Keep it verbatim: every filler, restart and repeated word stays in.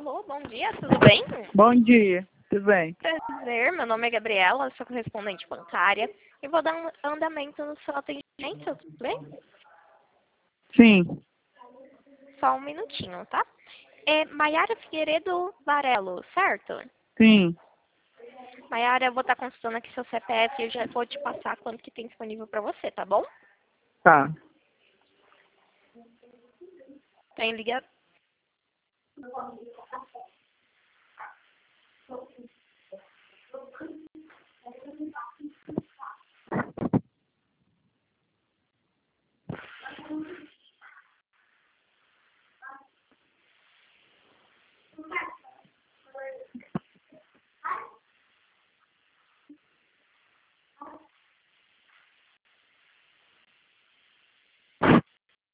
Alô, bom dia, tudo bem? Bom dia, tudo bem? Prazer, meu nome é Gabriela, sou correspondente bancária e vou dar um andamento no seu atendimento, tudo bem? Sim, Só um minutinho, tá? É Maiara Figueiredo Varelo, certo? sim, Maiara, eu vou estar consultando aqui seu C P F e eu já vou te passar quanto que tem disponível para você, tá bom? tá. Tem liga...